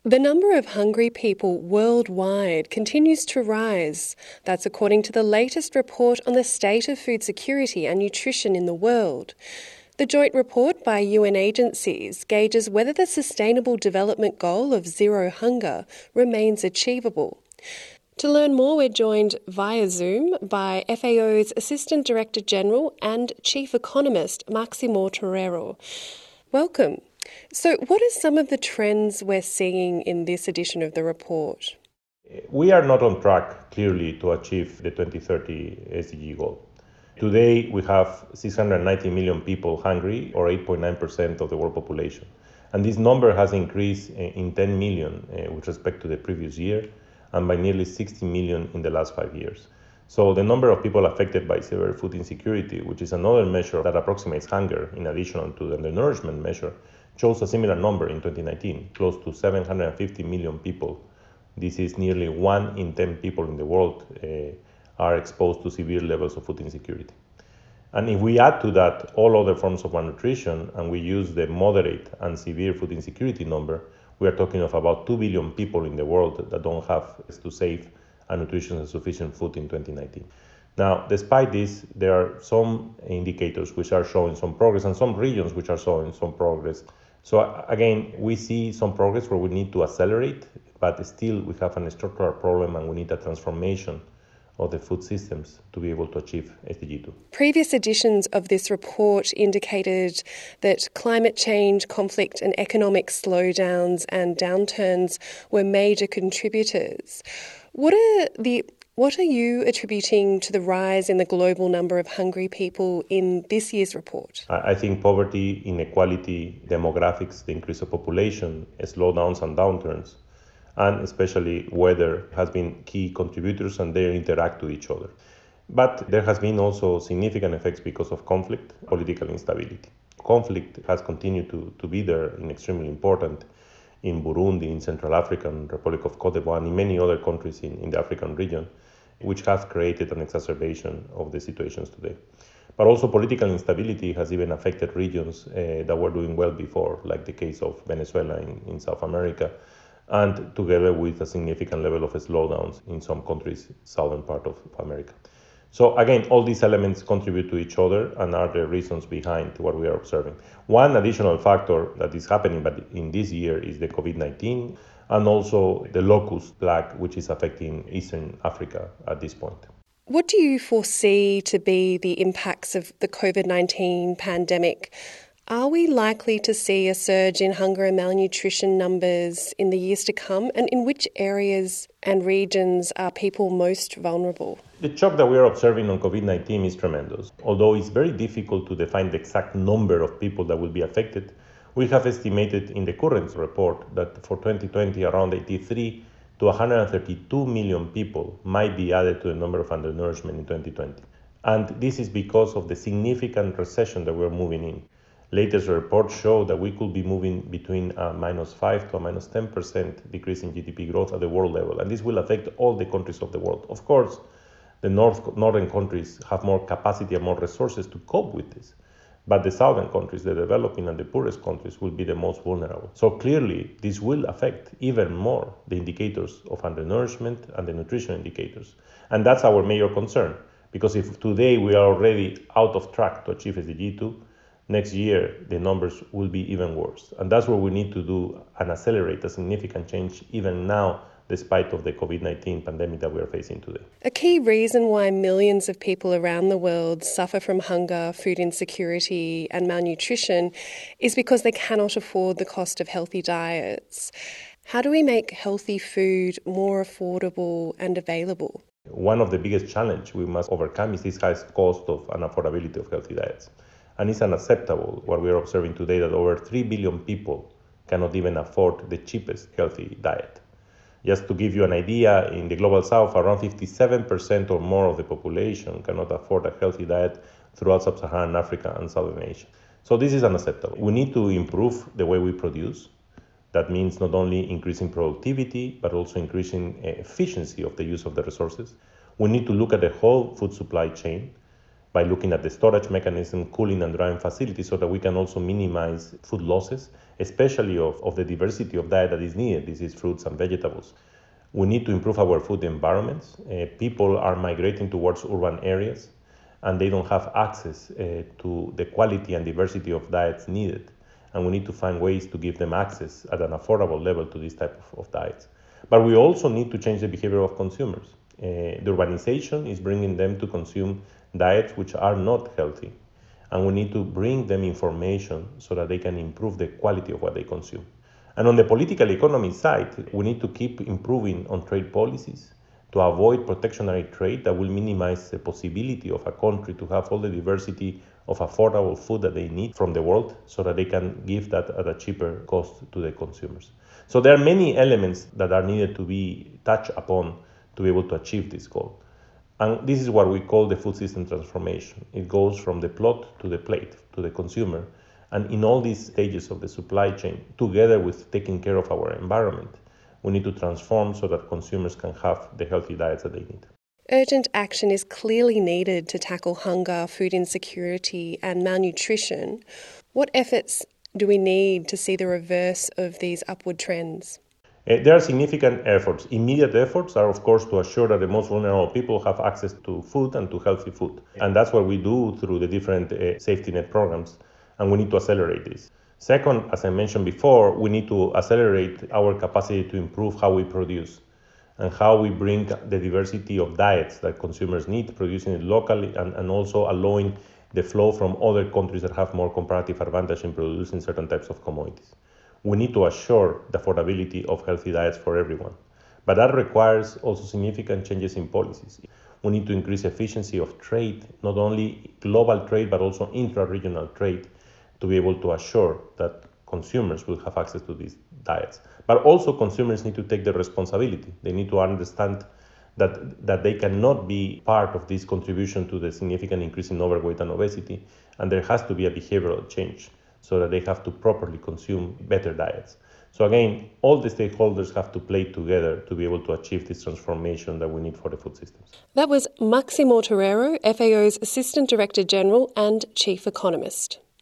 The number of hungry people worldwide continues to rise. That's according to the latest report on the state of food security and nutrition in the world. The joint report by UN agencies gauges whether the Sustainable Development Goal of zero hunger remains achievable. To learn more, we're joined via Zoom by FAO's Assistant Director General and Chief Economist, Maximo Torero. Welcome. So what are some of the trends we're seeing in this edition of the report? We are not on track, clearly, to achieve the 2030 SDG goal. Today, we have 690 million people hungry, or 8.9% of the world population. And this number has increased in 10 million with respect to the previous year, and by nearly 60 million in the last 5 years. So the number of people affected by severe food insecurity, which is another measure that approximates hunger in addition to the undernourishment measure, shows a similar number in 2019, close to 750 million people. This is nearly 1 in 10 people in the world are exposed to severe levels of food insecurity. And if we add to that all other forms of malnutrition, and we use the moderate and severe food insecurity number, we are talking of about 2 billion people in the world that don't have to safe and nutritious and sufficient food in 2019. Now, despite this, there are some indicators which are showing some progress and some regions which are showing some progress. So again, we see some progress where we need to accelerate, but still we have a structural problem and we need a transformation of the food systems to be able to achieve SDG 2. Previous editions of this report indicated that climate change, conflict and economic slowdowns and downturns were major contributors. What are you attributing to the rise in the global number of hungry people in this year's report? I think poverty, inequality, demographics, the increase of population, slowdowns and downturns, and especially weather has been key contributors, and they interact to each other. But there has been also significant effects because of conflict, political instability. Conflict has continued to be there and extremely important in Burundi, in Central African Republic of Cote d'Ivoire, and in many other countries in the African region, which has created an exacerbation of the situations today. But also political instability has even affected regions that were doing well before, like the case of Venezuela in South America, and together with a significant level of slowdowns in some countries, southern part of America. So again, all these elements contribute to each other and are the reasons behind what we are observing. One additional factor that is happening but in this year is the COVID-19 and also the locust plague, which is affecting Eastern Africa at this point. What do you foresee to be the impacts of the COVID-19 pandemic? Are we likely to see a surge in hunger and malnutrition numbers in the years to come? And in which areas and regions are people most vulnerable? The shock that we are observing on COVID-19 is tremendous. Although it's very difficult to define the exact number of people that will be affected, we have estimated in the current report that for 2020, around 83 to 132 million people might be added to the number of undernourishment in 2020. And this is because of the significant recession that we're moving in. Latest reports show that we could be moving between a -5 to a -10% decrease in GDP growth at the world level, and this will affect all the countries of the world. Of course, the northern countries have more capacity and more resources to cope with this, but the southern countries, the developing and the poorest countries, will be the most vulnerable. So clearly, this will affect even more the indicators of undernourishment and the nutrition indicators, and that's our major concern, because if today we are already out of track to achieve SDG 2, next year, the numbers will be even worse. And that's what we need to do and accelerate a significant change even now, despite of the COVID-19 pandemic that we are facing today. A key reason why millions of people around the world suffer from hunger, food insecurity and malnutrition is because they cannot afford the cost of healthy diets. How do we make healthy food more affordable and available? One of the biggest challenges we must overcome is this high cost of and affordability of healthy diets. And it's unacceptable what we are observing today, that over 3 billion people cannot even afford the cheapest healthy diet. Just to give you an idea, in the Global South, around 57% or more of the population cannot afford a healthy diet throughout Sub-Saharan Africa and Southern Asia. So this is unacceptable. We need to improve the way we produce. That means not only increasing productivity, but also increasing efficiency of the use of the resources. We need to look at the whole food supply chain. by looking at the storage mechanism, cooling and drying facilities, so that we can also minimize food losses, especially of the diversity of diet that is needed. This is fruits and vegetables. We need to improve our food environments. People are migrating towards urban areas, and they don't have access to the quality and diversity of diets needed. And we need to find ways to give them access at an affordable level to this type of diets. But we also need to change the behavior of consumers. The urbanization is bringing them to consume diets which are not healthy. And we need to bring them information so that they can improve the quality of what they consume. And on the political economy side, we need to keep improving on trade policies to avoid protectionary trade that will minimize the possibility of a country to have all the diversity of affordable food that they need from the world, so that they can give that at a cheaper cost to the consumers. So there are many elements that are needed to be touched upon to be able to achieve this goal. And this is what we call the food system transformation. It goes from the plot to the plate, to the consumer. And in all these stages of the supply chain, together with taking care of our environment, we need to transform so that consumers can have the healthy diets that they need. Urgent action is clearly needed to tackle hunger, food insecurity and malnutrition. What efforts do we need to see the reverse of these upward trends? There are significant efforts. Immediate efforts are, of course, to assure that the most vulnerable people have access to food and to healthy food. And that's what we do through the different safety net programs, and we need to accelerate this. Second, as I mentioned before, we need to accelerate our capacity to improve how we produce and how we bring the diversity of diets that consumers need, producing it locally and also allowing the flow from other countries that have more comparative advantage in producing certain types of commodities. We need to assure the affordability of healthy diets for everyone. But that requires also significant changes in policies. We need to increase efficiency of trade, not only global trade, but also intra-regional trade, to be able to assure that consumers will have access to these diets. But also consumers need to take the responsibility. They need to understand that they cannot be part of this contribution to the significant increase in overweight and obesity, and there has to be a behavioral change so that they have to properly consume better diets. So again, all the stakeholders have to play together to be able to achieve this transformation that we need for the food systems. That was Maximo Torero, FAO's Assistant Director General and Chief Economist.